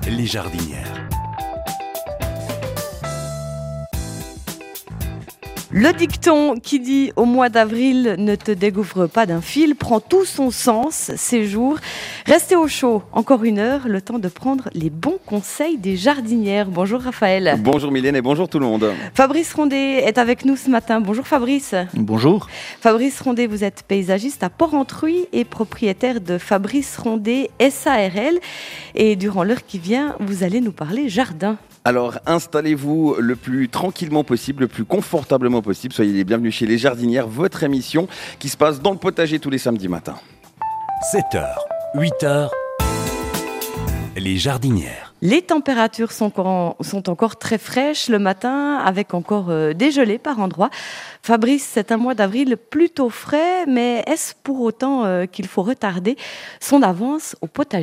les jardinières. Le dicton qui dit « au mois d'avril, ne te dégouvre pas d'un fil » prend tout son sens ces jours. Restez au chaud, encore une heure, le temps de prendre les bons conseils des jardinières. Bonjour Raphaël. Bonjour Mylène et bonjour tout le monde. Fabrice Rondet est avec nous ce matin. Bonjour Fabrice. Bonjour. Fabrice Rondet, vous êtes paysagiste à Port-Entruy et propriétaire de Fabrice Rondet SARL. Et durant l'heure qui vient, vous allez nous parler jardin. Alors installez-vous le plus tranquillement possible, le plus confortablement possible. Soyez les bienvenus chez Les Jardinières, votre émission qui se passe dans le potager tous les samedis matins. 7h, 8h, les jardinières. Les températures sont encore très fraîches le matin, avec encore des gelées par endroits. Fabrice, c'est un mois d'avril plutôt frais, mais est-ce pour autant qu'il faut retarder son avance au potager ?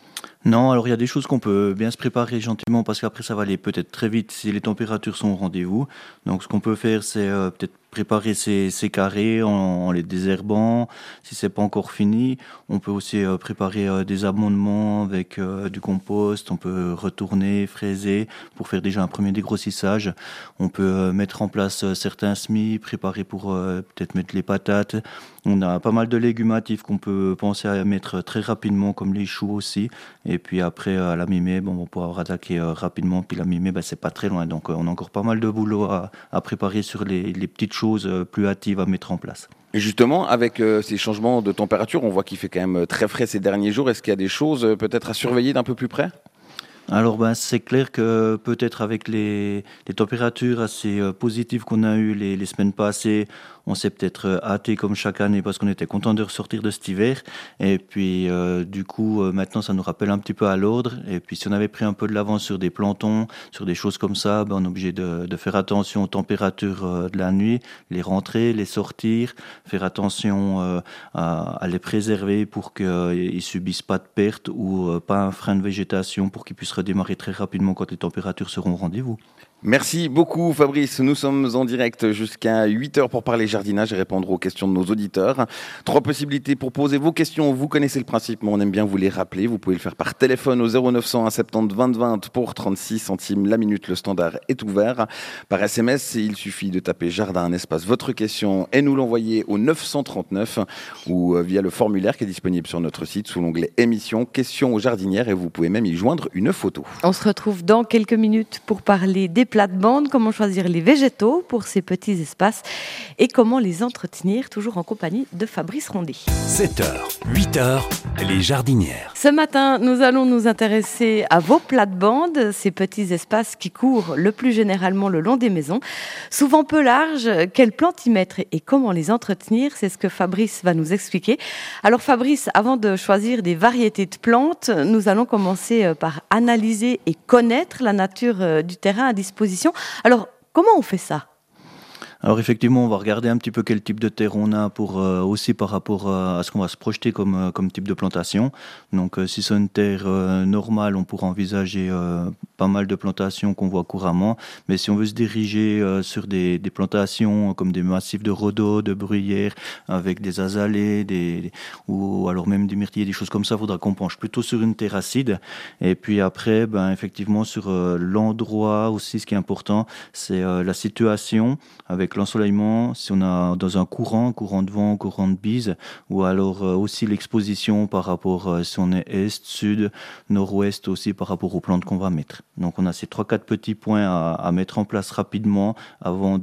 Non, alors il y a des choses qu'on peut bien se préparer gentiment parce qu'après ça va aller peut-être très vite si les températures sont au rendez-vous. Donc ce qu'on peut faire, c'est peut-être préparer ces carrés en les désherbant. Si c'est pas encore fini, on peut aussi préparer des amendements avec du compost. On peut retourner, fraiser pour faire déjà un premier dégrossissage. On peut mettre en place certains semis, préparer pour peut-être mettre les patates. On a pas mal de légumatifs qu'on peut penser à mettre très rapidement, comme les choux aussi. Et puis après, à la mi-mai, on va pouvoir attaquer rapidement. Puis la mi-mai, c'est pas très loin. Donc on a encore pas mal de boulot à préparer sur les petites choses plus hâtives à mettre en place. Et justement, avec ces changements de température, on voit qu'il fait quand même très frais ces derniers jours. Est-ce qu'il y a des choses peut-être à surveiller d'un peu plus près ? Alors c'est clair que peut-être avec les températures assez positives qu'on a eues les semaines passées, on s'est peut-être hâté comme chaque année parce qu'on était content de ressortir de cet hiver. Et puis du coup maintenant ça nous rappelle un petit peu à l'ordre. Et puis si on avait pris un peu de l'avance sur des plantons, sur des choses comme ça, on est obligé de faire attention aux températures de la nuit, les rentrer, les sortir, faire attention à les préserver pour qu'ils subissent pas de pertes ou pas un frein de végétation pour qu'ils puissent redémarrer très rapidement quand les températures seront au rendez-vous. Merci beaucoup Fabrice, nous sommes en direct jusqu'à 8h pour parler jardinage et répondre aux questions de nos auditeurs. 3 possibilités pour poser vos questions, vous connaissez le principe mais on aime bien vous les rappeler. Vous pouvez le faire par téléphone au 0901 70 20 20 pour 36 centimes la minute, le standard est ouvert. Par SMS, il suffit de taper jardin, un espace, votre question et nous l'envoyer au 939 ou via le formulaire qui est disponible sur notre site sous l'onglet émission, questions aux jardinières et vous pouvez même y joindre une photo. On se retrouve dans quelques minutes pour parler des plates-bandes, comment choisir les végétaux pour ces petits espaces et comment les entretenir, toujours en compagnie de Fabrice Rondet. 7h, 8h, les jardinières. Ce matin, nous allons nous intéresser à vos plates-bandes, ces petits espaces qui courent le plus généralement le long des maisons, souvent peu larges. Quelles plantes y mettre et comment les entretenir, c'est ce que Fabrice va nous expliquer. Alors Fabrice, avant de choisir des variétés de plantes, nous allons commencer par analyser et connaître la nature du terrain à disposition. Alors, comment on fait ça ? Alors effectivement, on va regarder un petit peu quel type de terre on a pour aussi par rapport à ce qu'on va se projeter comme type de plantation. Donc si c'est une terre normale, on pourra envisager pas mal de plantations qu'on voit couramment. Mais si on veut se diriger sur des plantations comme des massifs de rhodos, de bruyères, avec des azalées, ou alors même des myrtilles, des choses comme ça, il faudra qu'on penche plutôt sur une terre acide. Et puis après, effectivement, sur l'endroit aussi, ce qui est important, c'est la situation avec l'ensoleillement, si on a dans un courant de vent, courant de bise, ou alors aussi l'exposition par rapport si on est est, sud, nord-ouest aussi par rapport aux plantes qu'on va mettre. Donc on a ces 3-4 petits points à mettre en place rapidement avant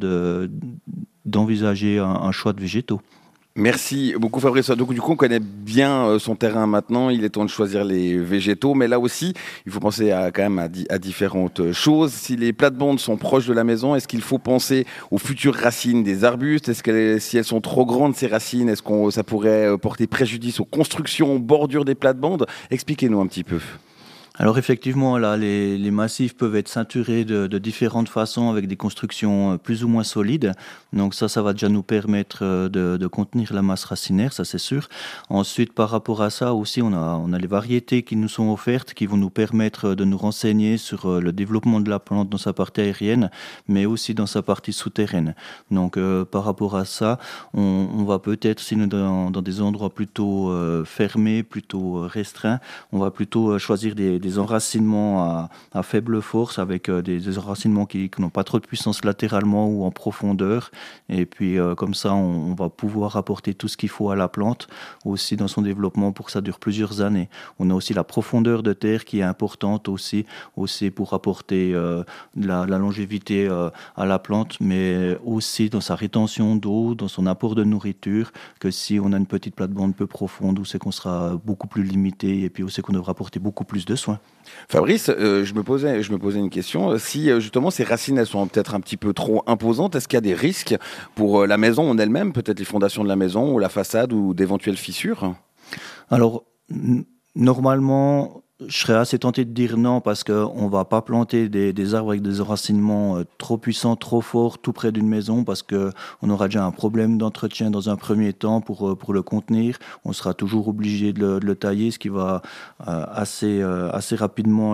d'envisager un choix de végétaux. Merci beaucoup Fabrice. Donc du coup on connaît bien son terrain maintenant, il est temps de choisir les végétaux, mais là aussi il faut penser quand même à différentes choses. Si les plates-bandes sont proches de la maison, est-ce qu'il faut penser aux futures racines des arbustes ? Si elles sont trop grandes ces racines, est-ce que ça pourrait porter préjudice aux constructions, aux bordures des plates-bandes ? Expliquez-nous un petit peu. Alors effectivement, là, les massifs peuvent être ceinturés de différentes façons avec des constructions plus ou moins solides. Donc ça va déjà nous permettre de contenir la masse racinaire, ça c'est sûr. Ensuite, par rapport à ça aussi, on a les variétés qui nous sont offertes, qui vont nous permettre de nous renseigner sur le développement de la plante dans sa partie aérienne, mais aussi dans sa partie souterraine. Donc par rapport à ça, on va peut-être, si nous dans des endroits plutôt fermés, plutôt restreints, on va plutôt choisir des des enracinements à faible force, avec des enracinements qui n'ont pas trop de puissance latéralement ou en profondeur. Et puis comme ça, on va pouvoir apporter tout ce qu'il faut à la plante aussi dans son développement pour que ça dure plusieurs années. On a aussi la profondeur de terre qui est importante aussi pour apporter la longévité à la plante, mais aussi dans sa rétention d'eau, dans son apport de nourriture, que si on a une petite plate-bande peu profonde, où c'est qu'on sera beaucoup plus limité et puis où c'est qu'on devra apporter beaucoup plus de soins. Fabrice, je me posais une question. Si justement ces racines elles sont peut-être un petit peu trop imposantes, est-ce qu'il y a des risques pour la maison en elle-même, peut-être les fondations de la maison ou la façade ou d'éventuelles fissures? Alors, normalement, je serais assez tenté de dire non, parce qu'on ne va pas planter des arbres avec des enracinements trop puissants, trop forts, tout près d'une maison, parce qu'on aura déjà un problème d'entretien dans un premier temps pour le contenir. On sera toujours obligé de le tailler, ce qui va assez rapidement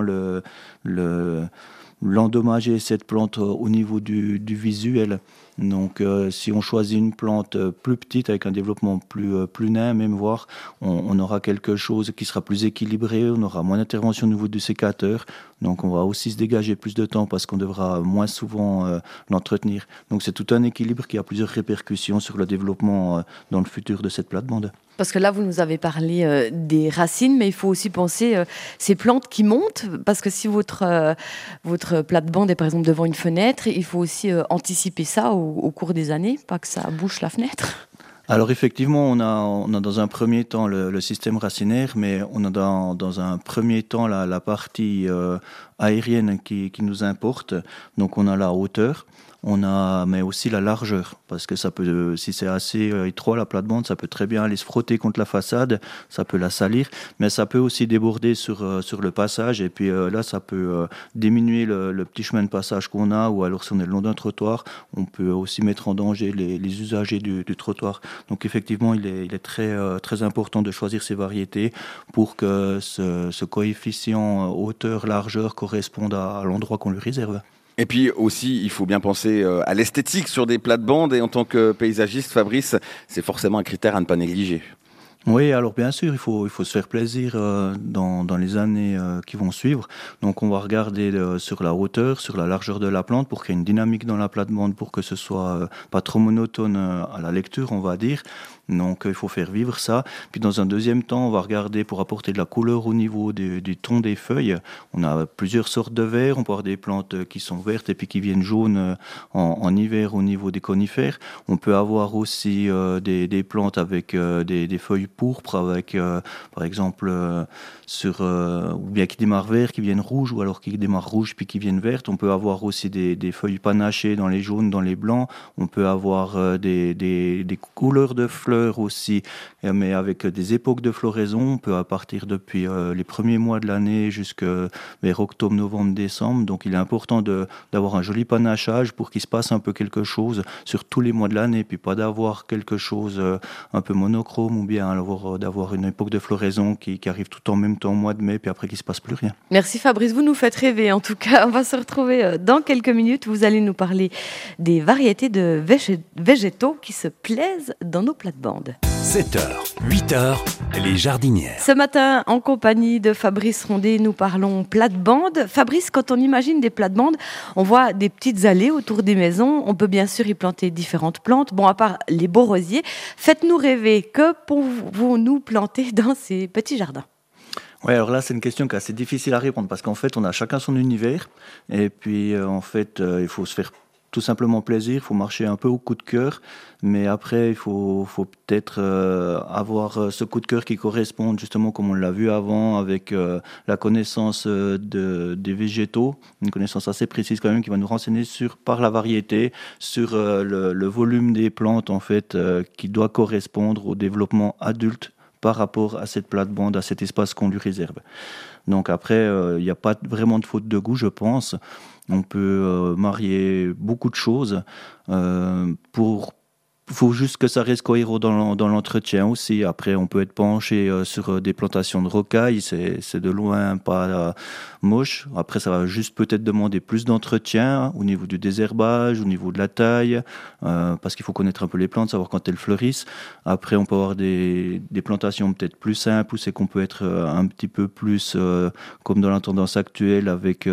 l'endommager, cette plante, au niveau du visuel. Donc si on choisit une plante plus petite avec un développement plus nain, même voire, on aura quelque chose qui sera plus équilibré, on aura moins d'intervention au niveau du sécateur, donc on va aussi se dégager plus de temps parce qu'on devra moins souvent l'entretenir. Donc c'est tout un équilibre qui a plusieurs répercussions sur le développement dans le futur de cette plate-bande. Parce que là, vous nous avez parlé des racines, mais il faut aussi penser ces plantes qui montent, parce que si votre plate-bande est par exemple devant une fenêtre, il faut aussi anticiper ça au cours des années, pas que ça bouche la fenêtre. Alors effectivement, on a dans un premier temps le système racinaire, mais on a dans un premier temps la partie aérienne qui nous importe. Donc on a la hauteur. Mais aussi la largeur, parce que ça peut, si c'est assez étroit la plate-bande, ça peut très bien aller se frotter contre la façade, ça peut la salir, mais ça peut aussi déborder sur le passage, et puis là ça peut diminuer le petit chemin de passage qu'on a, ou alors si on est le long d'un trottoir, on peut aussi mettre en danger les usagers du trottoir. Donc effectivement, il est très important de choisir ces variétés pour que ce coefficient hauteur-largeur corresponde à l'endroit qu'on lui réserve. Et puis aussi, il faut bien penser à l'esthétique sur des plates-bandes, et en tant que paysagiste, Fabrice, c'est forcément un critère à ne pas négliger. Oui, alors bien sûr, il faut se faire plaisir dans les années qui vont suivre. Donc on va regarder sur la hauteur, sur la largeur de la plante, pour qu'il y ait une dynamique dans la plate-bande, pour que ce soit pas trop monotone à la lecture, on va dire. Donc il faut faire vivre ça. Puis dans un deuxième temps, on va regarder pour apporter de la couleur au niveau du ton des feuilles. On a plusieurs sortes de verts. On peut avoir des plantes qui sont vertes et puis qui viennent jaunes en hiver au niveau des conifères. On peut avoir aussi des plantes avec des feuilles pourpres, avec par exemple ou bien qui démarrent vert, qui viennent rouges, ou alors qui démarrent rouges puis qui viennent vertes. On peut avoir aussi des feuilles panachées dans les jaunes, dans les blancs. On peut avoir des couleurs de fleurs aussi, mais avec des époques de floraison. On peut à partir depuis les premiers mois de l'année jusqu'à vers octobre, novembre, décembre. Donc il est important d'avoir un joli panachage pour qu'il se passe un peu quelque chose sur tous les mois de l'année, puis pas d'avoir quelque chose un peu monochrome, ou bien d'avoir une époque de floraison qui arrive tout en même temps au mois de mai, puis après qu'il ne se passe plus rien. Merci Fabrice, vous nous faites rêver. En tout cas, on va se retrouver dans quelques minutes. Vous allez nous parler des variétés de végétaux qui se plaisent dans nos plates-bandes. 7h, 8h, les jardinières. Ce matin, en compagnie de Fabrice Rondet, nous parlons plate-bande. Fabrice, quand on imagine des plates-bandes, on voit des petites allées autour des maisons. On peut bien sûr y planter différentes plantes. Bon, à part les beaux rosiers, faites-nous rêver. Que pouvons-nous planter dans ces petits jardins ? Oui, alors là, c'est une question qui est assez difficile à répondre, parce qu'en fait, on a chacun son univers. Et puis, en fait, il faut se faire tout simplement plaisir, il faut marcher un peu au coup de cœur, mais après il faut peut-être avoir ce coup de cœur qui corresponde justement, comme on l'a vu avant, avec la connaissance des végétaux, une connaissance assez précise quand même, qui va nous renseigner par la variété, sur le volume des plantes en fait, qui doit correspondre au développement adulte par rapport à cette plate-bande, à cet espace qu'on lui réserve. Donc après, il n'y a pas vraiment de faute de goût, je pense. On peut marier beaucoup de choses pour faut juste que ça reste cohérent dans l'entretien aussi. Après, on peut être penché sur des plantations de rocailles, c'est de loin pas moche. Après, ça va juste peut-être demander plus d'entretien au niveau du désherbage, au niveau de la taille, parce qu'il faut connaître un peu les plantes, savoir quand elles fleurissent. Après, on peut avoir des plantations peut-être plus simples, où c'est qu'on peut être un petit peu plus comme dans la tendance actuelle, avec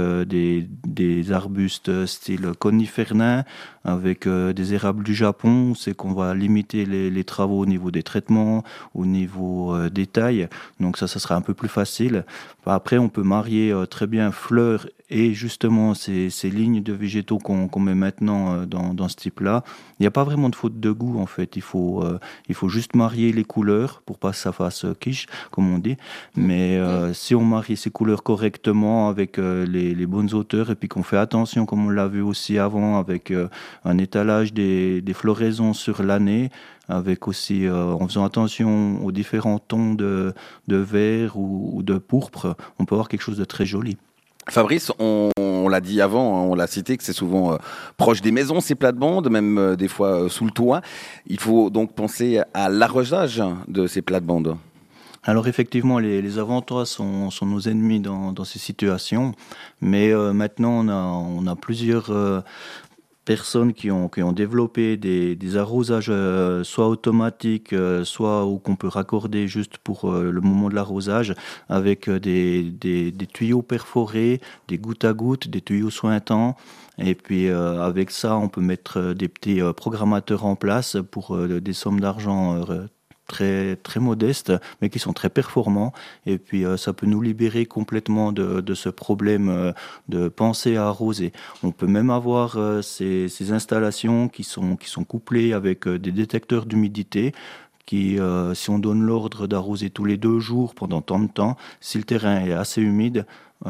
des arbustes style conifères nains, avec des érables du Japon. C'est qu'on va limiter les travaux au niveau des traitements, au niveau des tailles. Donc ça sera un peu plus facile. Après, on peut marier très bien fleurs et justement ces lignes de végétaux qu'on met maintenant dans ce type-là. Il n'y a pas vraiment de faute de goût en fait. Il faut juste marier les couleurs pour pas que ça fasse quiche, comme on dit. Mais si on marie ces couleurs correctement avec les bonnes hauteurs et puis qu'on fait attention, comme on l'a vu aussi avant, avec un étalage des floraisons sur l'année, avec aussi en faisant attention aux différents tons de vert ou de pourpre, on peut avoir quelque chose de très joli. Fabrice, on l'a dit avant, on l'a cité, que c'est souvent proche des maisons, ces plates-bandes, même des fois sous le toit. Il faut donc penser à l'arrosage de ces plates-bandes. Alors effectivement, les avantages sont nos ennemis dans ces situations, mais maintenant on a plusieurs personnes qui ont développé des arrosages soit automatiques, soit où qu'on peut raccorder juste pour le moment de l'arrosage, avec des tuyaux perforés, des gouttes à gouttes, des tuyaux sointants. Et puis avec ça, on peut mettre des petits programmateurs en place pour des sommes d'argent très, très modestes, mais qui sont très performants. Et puis, ça peut nous libérer complètement de ce problème de penser à arroser. On peut même avoir ces installations qui sont couplées avec des détecteurs d'humidité qui, si on donne l'ordre d'arroser tous les 2 jours pendant tant de temps, si le terrain est assez humide,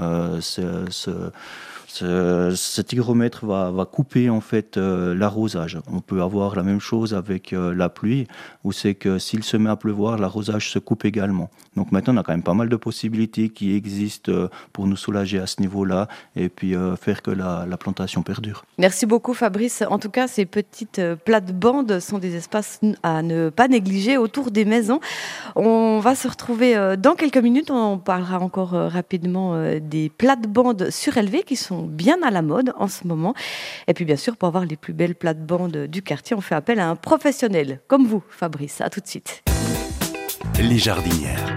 cet hygromètre va couper en fait l'arrosage. On peut avoir la même chose avec la pluie, où c'est que s'il se met à pleuvoir, l'arrosage se coupe également. Donc maintenant, on a quand même pas mal de possibilités qui existent pour nous soulager à ce niveau-là et puis faire que la plantation perdure. Merci beaucoup Fabrice. En tout cas, ces petites plates-bandes sont des espaces à ne pas négliger autour des maisons. On va se retrouver dans quelques minutes. On parlera encore rapidement des plates-bandes surélevées qui sont bien à la mode en ce moment. Et puis bien sûr, pour avoir les plus belles plates-bandes du quartier, on fait appel à un professionnel comme vous, Fabrice. À tout de suite. Les jardinières.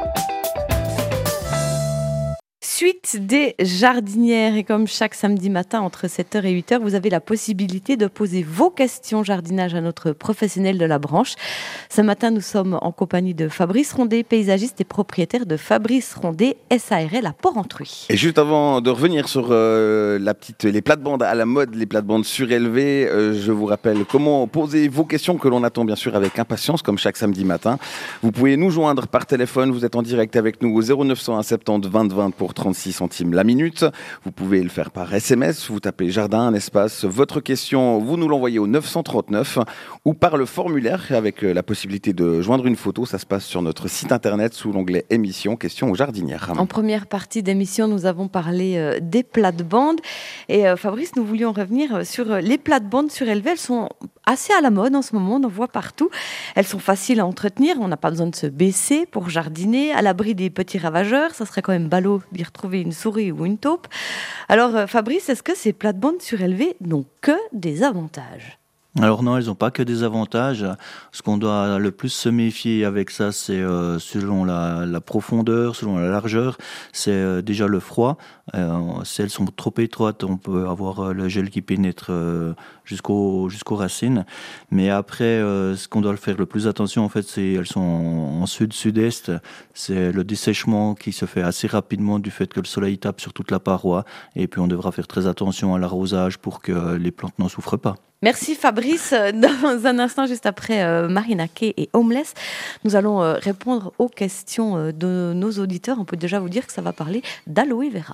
Suite des jardinières, et comme chaque samedi matin entre 7h et 8h, vous avez la possibilité de poser vos questions jardinage à notre professionnel de la branche. Ce matin, nous sommes en compagnie de Fabrice Rondet, paysagiste et propriétaire de Fabrice Rondet, SARL à Port-Entruy. Et juste avant de revenir sur les plates-bandes à la mode, les plates-bandes surélevées, je vous rappelle comment poser vos questions que l'on attend bien sûr avec impatience, comme chaque samedi matin. Vous pouvez nous joindre par téléphone, vous êtes en direct avec nous au 0901 70 20 20 pour 36 centimes la minute. Vous pouvez le faire par SMS, vous tapez jardin, un espace, votre question, vous nous l'envoyez au 939 ou par le formulaire avec la possibilité de joindre une photo. Ça se passe sur notre site internet sous l'onglet émission, questions aux jardinières. En première partie d'émission, nous avons parlé des plates-bandes. Et Fabrice, nous voulions revenir sur les plates-bandes surélevées. Elles sont assez à la mode en ce moment, on en voit partout. Elles sont faciles à entretenir, on n'a pas besoin de se baisser pour jardiner, à l'abri des petits ravageurs. Ça serait quand même ballot d'y retrouver une souris ou une taupe. Alors Fabrice, est-ce que ces plates-bandes surélevées n'ont que des avantages ? Alors non, elles n'ont pas que des avantages. Ce qu'on doit le plus se méfier avec ça, c'est selon la profondeur, selon la largeur, c'est déjà le froid. Si elles sont trop étroites, on peut avoir le gel qui pénètre jusqu'aux racines. Mais après, ce qu'on doit faire le plus attention, en fait, c'est elles sont en sud-sud-est. C'est le dessèchement qui se fait assez rapidement du fait que le soleil tape sur toute la paroi. Et puis on devra faire très attention à l'arrosage pour que les plantes n'en souffrent pas. Merci Fabrice. Dans un instant, juste après Marina Kaye et Homeless, nous allons répondre aux questions de nos auditeurs. On peut déjà vous dire que ça va parler d'aloe vera.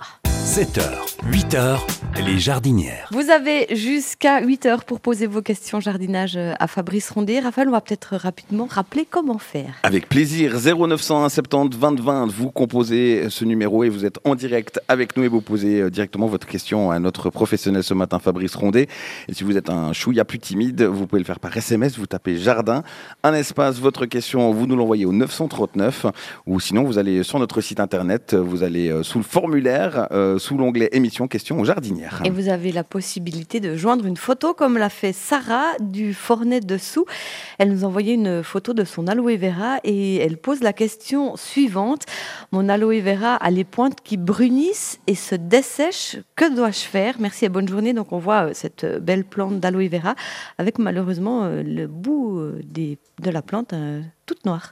7h, 8h, les jardinières. Vous avez jusqu'à 8h pour poser vos questions jardinage à Fabrice Rondet. Raphaël, on va peut-être rapidement rappeler comment faire. Avec plaisir, 0901 70 20 20, vous composez ce numéro et vous êtes en direct avec nous et vous posez directement votre question à notre professionnel ce matin, Fabrice Rondet. Et si vous êtes un chouïa plus timide, vous pouvez le faire par SMS, vous tapez jardin, un espace, votre question, vous nous l'envoyez au 939 ou sinon vous allez sur notre site internet, vous allez sous le formulaire, sous l'onglet émission questions jardinières. Et vous avez la possibilité de joindre une photo comme l'a fait Sarah du Fornet dessous. Elle nous a envoyé une photo de son aloe vera et elle pose la question suivante. Mon aloe vera a les pointes qui brunissent et se dessèchent. Que dois-je faire? Merci et bonne journée. Donc on voit cette belle plante d'aloe vera avec malheureusement le bout de la plante toute noire.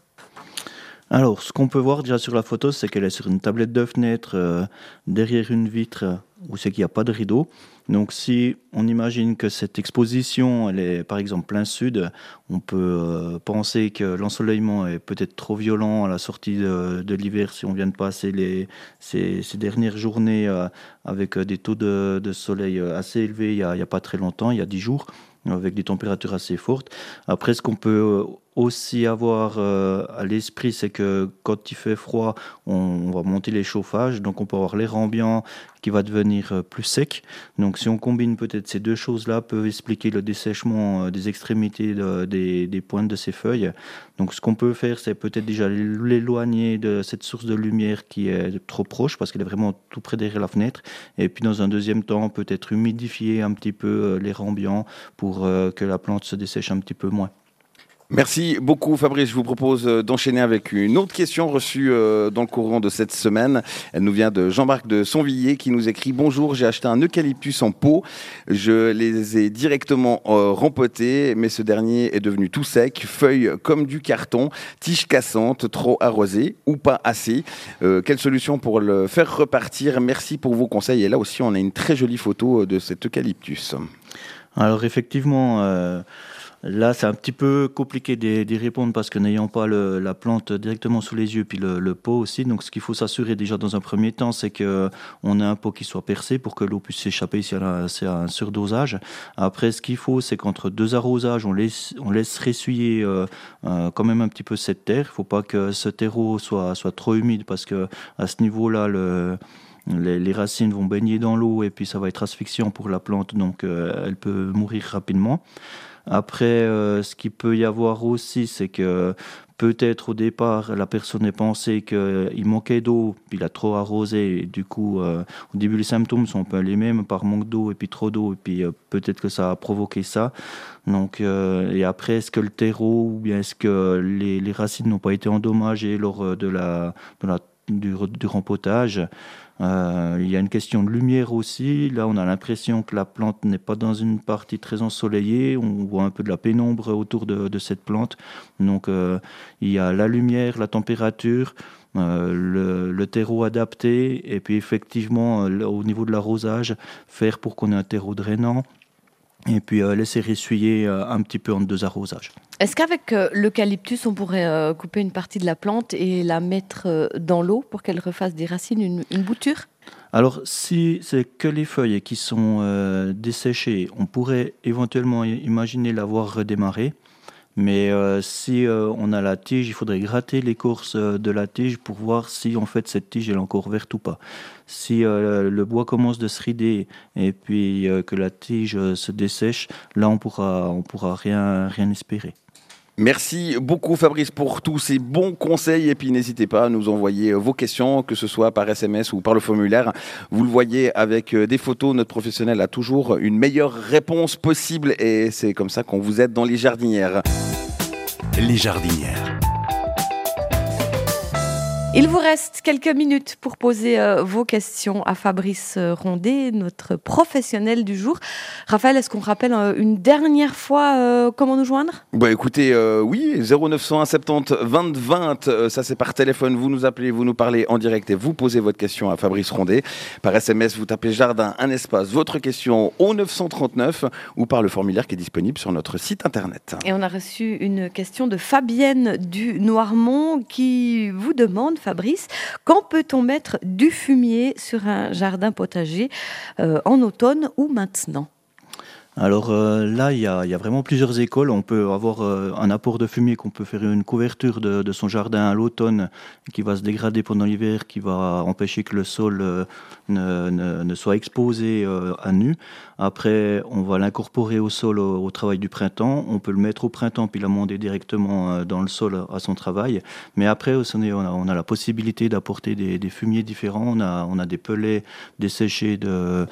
Alors, ce qu'on peut voir déjà sur la photo, c'est qu'elle est sur une tablette de fenêtre derrière une vitre où c'est qu'il n'y a pas de rideau. Donc, si on imagine que cette exposition, elle est par exemple plein sud, on peut penser que l'ensoleillement est peut-être trop violent à la sortie de l'hiver si on vient de passer ces dernières journées avec des taux de soleil assez élevés il y a pas très longtemps, il y a 10 jours. Avec des températures assez fortes. Après, ce qu'on peut aussi avoir à l'esprit, c'est que quand il fait froid, on va monter les chauffages, donc on peut avoir l'air ambiant qui va devenir plus sec. Donc si on combine peut-être ces deux choses-là, peut expliquer le dessèchement des extrémités des pointes de ces feuilles. Donc ce qu'on peut faire, c'est peut-être déjà l'éloigner de cette source de lumière qui est trop proche, parce qu'elle est vraiment tout près derrière la fenêtre. Et puis dans un deuxième temps, peut-être humidifier un petit peu l'air ambiant pour que la plante se dessèche un petit peu moins. Merci beaucoup Fabrice, je vous propose d'enchaîner avec une autre question reçue dans le courant de cette semaine. Elle nous vient de Jean-Marc de Sonvilliers qui nous écrit « Bonjour, j'ai acheté un eucalyptus en pot. Je les ai directement rempotés, mais ce dernier est devenu tout sec, feuilles comme du carton, tiges cassantes, trop arrosées ou pas assez. Quelle solution pour le faire repartir? Merci pour vos conseils. » Et là aussi, on a une très jolie photo de cet eucalyptus. Alors effectivement... Là, c'est un petit peu compliqué d'y répondre parce que n'ayant pas la plante directement sous les yeux, puis le pot aussi. Donc, ce qu'il faut s'assurer déjà dans un premier temps, c'est qu'on a un pot qui soit percé pour que l'eau puisse s'échapper si c'est un surdosage. Après, ce qu'il faut, c'est qu'entre deux arrosages, on laisse ressuyer quand même un petit peu cette terre. Il ne faut pas que ce terreau soit trop humide parce que à ce niveau-là, les racines vont baigner dans l'eau et puis ça va être asphyxiant pour la plante, donc elle peut mourir rapidement. Après, ce qu'il peut y avoir aussi, c'est que peut-être au départ, la personne ait pensé qu'il manquait d'eau, puis il a trop arrosé. Et du coup, au début, les symptômes sont un peu les mêmes, par manque d'eau et puis trop d'eau. Et puis peut-être que ça a provoqué ça. Donc, et après, est-ce que le terreau ou bien est-ce que les racines n'ont pas été endommagées lors du rempotage? Il y a une question de lumière aussi. Là, on a l'impression que la plante n'est pas dans une partie très ensoleillée. On voit un peu de la pénombre autour de cette plante. Donc, il y a la lumière, la température, le terreau adapté. Et puis, effectivement, au niveau de l'arrosage, faire pour qu'on ait un terreau drainant. Et puis laisser essuyer un petit peu entre deux arrosages. Est-ce qu'avec l'eucalyptus, on pourrait couper une partie de la plante et la mettre dans l'eau pour qu'elle refasse des racines, une bouture? Alors, si c'est que les feuilles qui sont desséchées, on pourrait éventuellement imaginer l'avoir redémarré. Mais si on a la tige, il faudrait gratter l'écorce de la tige pour voir si en fait cette tige est encore verte ou pas. Si le bois commence de se rider et puis que la tige se dessèche, là on pourra rien espérer. Merci beaucoup Fabrice pour tous ces bons conseils et puis n'hésitez pas à nous envoyer vos questions, que ce soit par SMS ou par le formulaire. Vous le voyez avec des photos, notre professionnel a toujours une meilleure réponse possible et c'est comme ça qu'on vous aide dans les jardinières. Les jardinières. Il vous reste quelques minutes pour poser vos questions à Fabrice Rondet, notre professionnel du jour. Raphaël, est-ce qu'on rappelle une dernière fois comment nous joindre ? Écoutez, oui, 0901 70 20 20, ça c'est par téléphone, vous nous appelez, vous nous parlez en direct et vous posez votre question à Fabrice Rondet. Par SMS, vous tapez jardin, un espace, votre question au 939 ou par le formulaire qui est disponible sur notre site internet. Et on a reçu une question de Fabienne du Noirmont qui vous demande, Fabrice. Quand peut-on mettre du fumier sur un jardin potager en automne ou maintenant ? Alors là, il y a vraiment plusieurs écoles. On peut avoir un apport de fumier, qu'on peut faire une couverture de son jardin à l'automne qui va se dégrader pendant l'hiver, qui va empêcher que le sol ne soit exposé à nu. Après, on va l'incorporer au sol au travail du printemps. On peut le mettre au printemps puis l'amender directement dans le sol à son travail. Mais après, on a la possibilité d'apporter des fumiers différents. On a des pellets desséchés de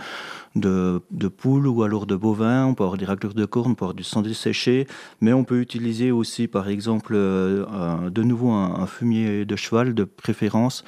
poules ou alors de bovins, on peut avoir des raclures de corne, on peut avoir du sang desséché, mais on peut utiliser aussi par exemple de nouveau un fumier de cheval de préférence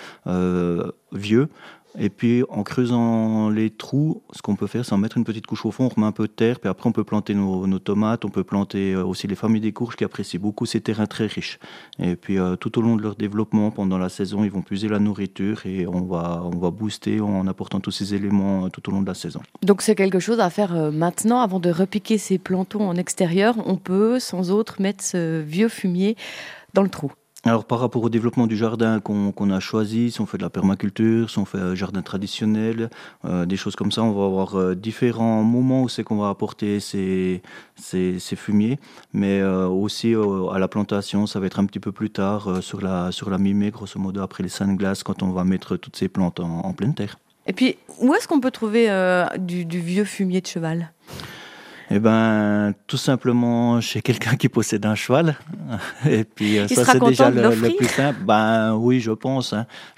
vieux. Et puis en creusant les trous, ce qu'on peut faire, c'est en mettre une petite couche au fond, on remet un peu de terre, puis après on peut planter nos tomates, on peut planter aussi les familles des courges qui apprécient beaucoup ces terrains très riches. Et puis tout au long de leur développement, pendant la saison, ils vont puiser la nourriture et on va booster en apportant tous ces éléments tout au long de la saison. Donc c'est quelque chose à faire maintenant, avant de repiquer ces plantons en extérieur, on peut sans autre mettre ce vieux fumier dans le trou. Alors par rapport au développement du jardin qu'on a choisi, si on fait de la permaculture, si on fait un jardin traditionnel, des choses comme ça, on va avoir différents moments où c'est qu'on va apporter ces fumiers, mais aussi à la plantation, ça va être un petit peu plus tard, sur la mi-mai, grosso modo après les saints de glace, quand on va mettre toutes ces plantes en pleine terre. Et puis, où est-ce qu'on peut trouver du vieux fumier de cheval ? Eh ben, tout simplement chez quelqu'un qui possède un cheval. Et puis ça, c'est déjà le plus simple. Ben oui, je pense.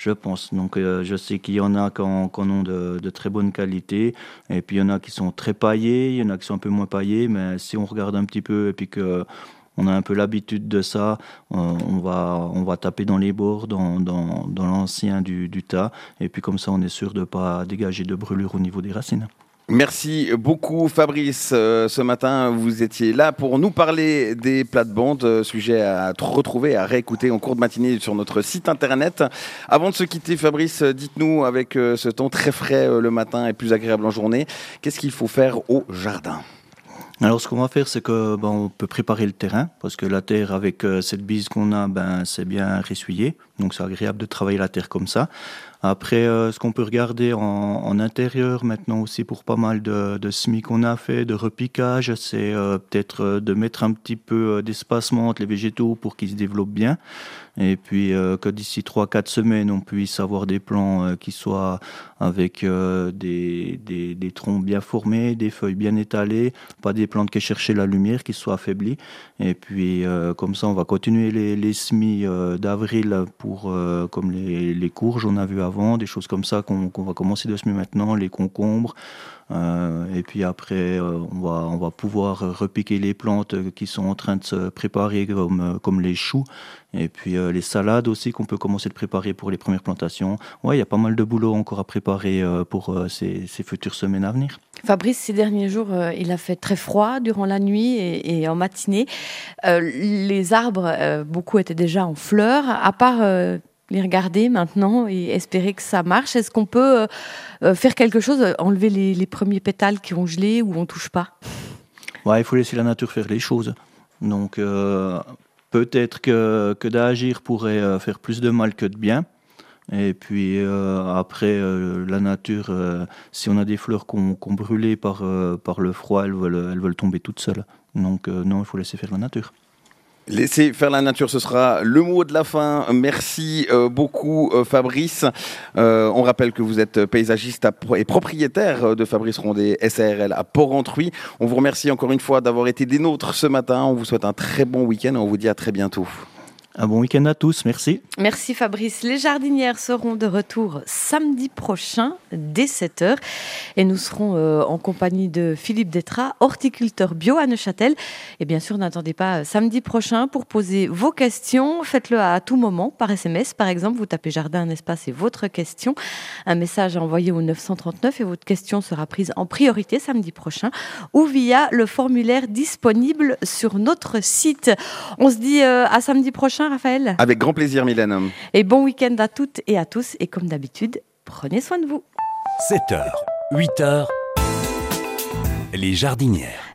Donc je sais qu'il y en a qui en ont de très bonne qualité. Et puis il y en a qui sont très paillés, il y en a qui sont un peu moins paillés. Mais si on regarde un petit peu et puis que on a un peu l'habitude de ça, on va taper dans les bords, dans l'ancien du tas. Et puis comme ça, on est sûr de ne pas dégager de brûlure au niveau des racines. Merci beaucoup Fabrice. Ce matin, vous étiez là pour nous parler des plates-bandes, sujet à retrouver, à réécouter en cours de matinée sur notre site internet. Avant de se quitter, Fabrice, dites-nous, avec ce temps très frais le matin et plus agréable en journée, qu'est-ce qu'il faut faire au jardin ? Alors ce qu'on va faire, c'est que on peut préparer le terrain, parce que la terre avec cette bise qu'on a, c'est bien ressuyé, donc c'est agréable de travailler la terre comme ça. Après, ce qu'on peut regarder en intérieur maintenant aussi pour pas mal de semis qu'on a fait, de repiquage, c'est peut-être de mettre un petit peu d'espacement entre les végétaux pour qu'ils se développent bien. Et puis que d'ici 3-4 semaines, on puisse avoir des plants qui soient avec des troncs bien formés, des feuilles bien étalées, pas des plantes qui cherchent la lumière, qui soient affaiblies. Et puis comme ça, on va continuer les semis d'avril pour comme les courges, on a vu avant, des choses comme ça qu'on va commencer de semer maintenant, les concombres. Et puis après, on va pouvoir repiquer les plantes qui sont en train de se préparer comme les choux. Et puis les salades aussi qu'on peut commencer de préparer pour les premières plantations. Ouais, il y a pas mal de boulot encore à préparer pour ces futures semaines à venir. Fabrice, ces derniers jours, il a fait très froid durant la nuit et en matinée. Les arbres, beaucoup étaient déjà en fleurs. À part les regarder maintenant et espérer que ça marche, est-ce qu'on peut faire quelque chose, enlever les premiers pétales qui ont gelé ou on ne touche pas ? Ouais, il faut laisser la nature faire les choses. Donc peut-être que d'agir pourrait faire plus de mal que de bien. Et puis après, la nature, si on a des fleurs qu'on brûlait par le froid, elles veulent tomber toutes seules. Donc non, il faut laisser faire la nature. Laissez faire la nature, ce sera le mot de la fin. Merci beaucoup Fabrice. On rappelle que vous êtes paysagiste et propriétaire de Fabrice Rondet SARL à Port-Rentruy. On vous remercie encore une fois d'avoir été des nôtres ce matin. On vous souhaite un très bon week-end et on vous dit à très bientôt. Un bon week-end à tous, merci. Merci Fabrice. Les jardinières seront de retour samedi prochain dès 7h et nous serons en compagnie de Philippe Détrat, horticulteur bio à Neuchâtel. Et bien sûr, n'attendez pas samedi prochain pour poser vos questions. Faites-le à tout moment par SMS. Par exemple, vous tapez jardin, un espace et votre question. Un message à envoyer au 939 et votre question sera prise en priorité samedi prochain ou via le formulaire disponible sur notre site. On se dit à samedi prochain. Raphaël. Avec grand plaisir, Mylène. Et bon week-end à toutes et à tous. Et comme d'habitude, prenez soin de vous. 7h, 8h, les jardinières.